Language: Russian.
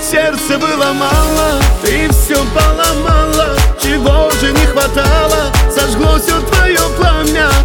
Сердце было мало, ты все поломала. Чего же не хватало, сожгло все твое пламя.